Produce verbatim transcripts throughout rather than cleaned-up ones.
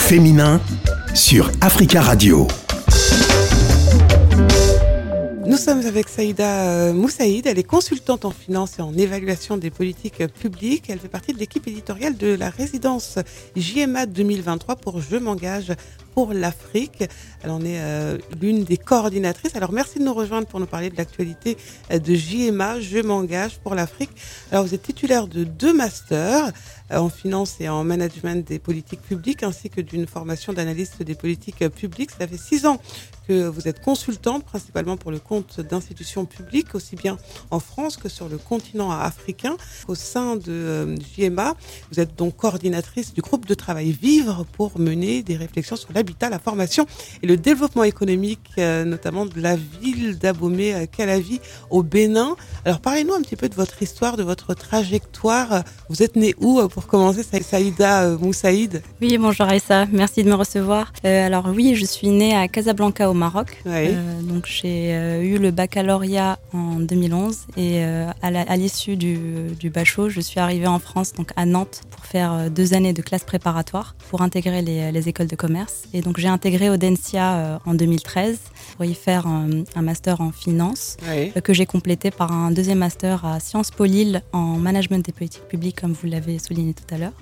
féminin sur Africa Radio. Nous sommes avec Saïda Moussaïd, elle est consultante en finance et en évaluation des politiques publiques. Elle fait partie de l'équipe éditoriale de la résidence J M A deux mille vingt-trois pour Je m'engage pour l'Afrique. Elle en est euh, l'une des coordinatrices. Alors merci de nous rejoindre pour nous parler de l'actualité de J M A, Je m'engage pour l'Afrique. Alors vous êtes titulaire de deux masters euh, en finance et en management des politiques publiques ainsi que d'une formation d'analyste des politiques publiques. Ça fait six ans que vous êtes consultante principalement pour le compte d'institutions publiques aussi bien en France que sur le continent africain. Au sein de euh, J M A, vous êtes donc coordinatrice du groupe de travail Vivre pour mener des réflexions sur l'habitat, la formation et le développement économique, euh, notamment de la ville d'Abomey-Calavi au Bénin. Alors parlez-nous un petit peu de votre histoire, de votre trajectoire. Vous êtes née où pour commencer, Saïda Moussaïd? Oui, bonjour Aïssa, merci de me recevoir. Euh, alors oui, je suis née à Casablanca au Maroc. Oui. Euh, donc j'ai euh, eu le baccalauréat en deux mille onze et euh, à, la, à l'issue du, du bachot, je suis arrivée en France, donc à Nantes, pour faire euh, deux années de classe préparatoire pour intégrer les, les écoles de commerce. Et donc j'ai intégré Audencia euh, en deux mille treize pour y faire un, un master en finance, Oui. euh, que j'ai complété par un deuxième master à Sciences Po Lille en management des politiques publiques, comme vous l'avez souligné tout à l'heure.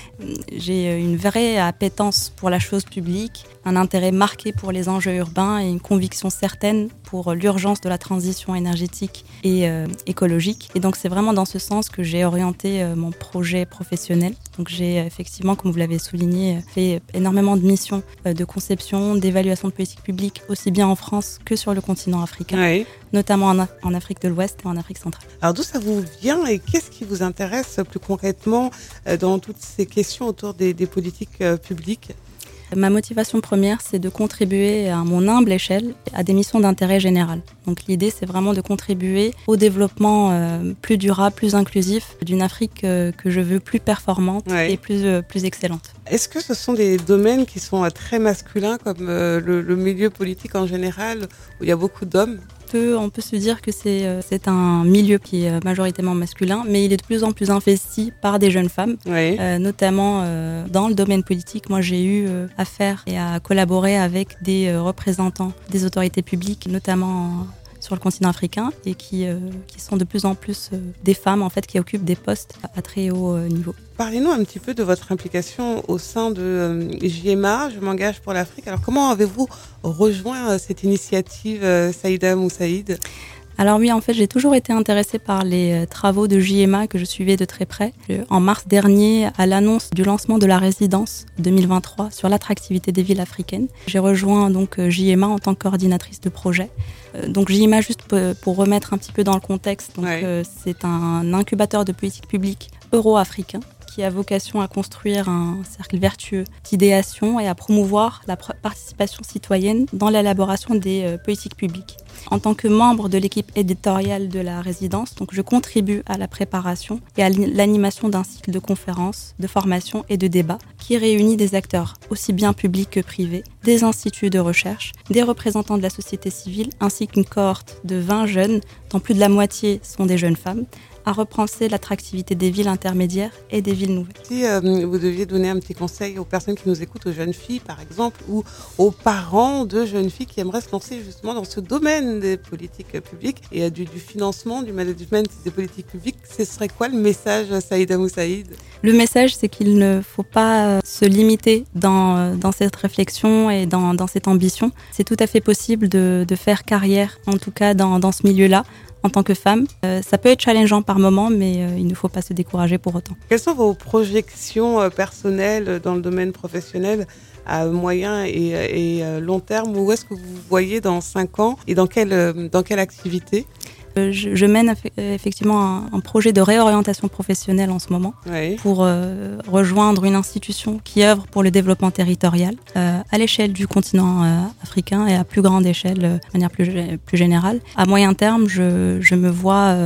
J'ai une vraie appétence pour la chose publique, un intérêt marqué pour les enjeux urbains et une conviction certaine pour l'urgence de la transition énergétique et euh, écologique. Et donc c'est vraiment dans ce sens que j'ai orienté euh, mon projet professionnel. Donc j'ai effectivement, comme vous l'avez souligné, fait énormément de missions euh, de conception, d'évaluation de politique publique, aussi bien en France que sur le continent africain, Oui. notamment en, en Afrique de l'Ouest et en Afrique centrale. Alors d'où ça vous vient et qu'est-ce qui vous intéresse plus concrètement euh, dans toutes ces questions autour des, des politiques euh, publiques? Ma motivation première, c'est de contribuer à mon humble échelle à des missions d'intérêt général. Donc l'idée, c'est vraiment de contribuer au développement euh, plus durable, plus inclusif d'une Afrique euh, que je veux plus performante Ouais. et plus, euh, plus excellente. Est-ce que ce sont des domaines qui sont euh, très masculins comme euh, le, le milieu politique en général où il y a beaucoup d'hommes? On peut, on peut se dire que c'est, euh, c'est un milieu qui est majoritairement masculin, mais il est de plus en plus investi par des jeunes femmes. Oui. Euh, notamment euh, dans le domaine politique. Moi, j'ai eu euh, à faire et à collaborer avec des euh, représentants des autorités publiques, notamment euh, sur le continent africain, et qui, euh, qui sont de plus en plus euh, des femmes en fait, qui occupent des postes à très haut euh, niveau. Parlez-nous un petit peu de votre implication au sein de euh, J M A, Je m'engage pour l'Afrique. Alors comment avez-vous rejoint euh, cette initiative, euh, Saïda Moussaïd? Alors oui, en fait, j'ai toujours été intéressée par les travaux de J M A que je suivais de très près. En mars dernier, à l'annonce du lancement de la résidence deux mille vingt-trois sur l'attractivité des villes africaines, j'ai rejoint donc J M A en tant que coordinatrice de projet. Donc J M A, juste pour remettre un petit peu dans le contexte, donc, Ouais. euh, c'est un incubateur de politique publique euro-africain qui a vocation à construire un cercle vertueux d'idéation et à promouvoir la participation citoyenne dans l'élaboration des euh, politiques publiques. En tant que membre de l'équipe éditoriale de la résidence, donc je contribue à la préparation et à l'animation d'un cycle de conférences, de formations et de débats qui réunit des acteurs aussi bien publics que privés, des instituts de recherche, des représentants de la société civile ainsi qu'une cohorte de vingt jeunes, dont plus de la moitié sont des jeunes femmes, à repenser l'attractivité des villes intermédiaires et des villes nouvelles. Si euh, vous deviez donner un petit conseil aux personnes qui nous écoutent, aux jeunes filles par exemple, ou aux parents de jeunes filles qui aimeraient se lancer justement dans ce domaine des politiques publiques et euh, du, du financement, du management des politiques publiques, ce serait quoi le message, Saïda Moussaïd? Le message, c'est qu'il ne faut pas se limiter dans, dans cette réflexion et dans, dans cette ambition. C'est tout à fait possible de, de faire carrière, en tout cas dans, dans ce milieu-là, en tant que femme. Euh, ça peut être challengeant par moment, mais euh, il ne faut pas se décourager pour autant. Quelles sont vos projections euh, personnelles dans le domaine professionnel à moyen et, et euh, long terme? Où est-ce que vous vous voyez dans cinq ans et dans quelle, euh, dans quelle activité? Euh, je, je mène effectivement un, un projet de réorientation professionnelle en ce moment Oui. pour euh, rejoindre une institution qui œuvre pour le développement territorial euh, à l'échelle du continent euh, africain et à plus grande échelle, euh, de manière plus, plus générale. À moyen terme, je, je me vois euh,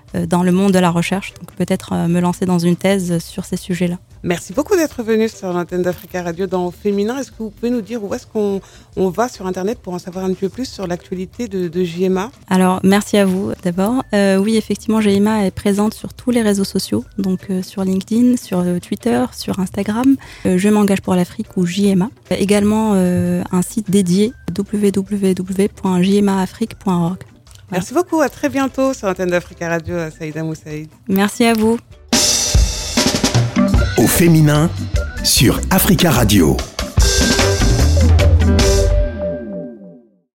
dans le monde de la recherche. Donc peut-être me lancer dans une thèse sur ces sujets-là. Merci beaucoup d'être venu sur l'antenne d'Africa Radio dans Féminin. Est-ce que vous pouvez nous dire où est-ce qu'on on va sur Internet pour en savoir un peu plus sur l'actualité de, de J M A ? Alors, merci à vous d'abord. Euh, oui, effectivement, J M A est présente sur tous les réseaux sociaux, donc euh, sur LinkedIn, sur euh, Twitter, sur Instagram, euh, Je m'engage pour l'Afrique ou J M A. Euh, également euh, un site dédié, w w w point j m a afrique point org. Voilà. Merci beaucoup, à très bientôt sur l'antenne d'Africa Radio, Saïda Moussaïd. Merci à vous. Au féminin sur Africa Radio.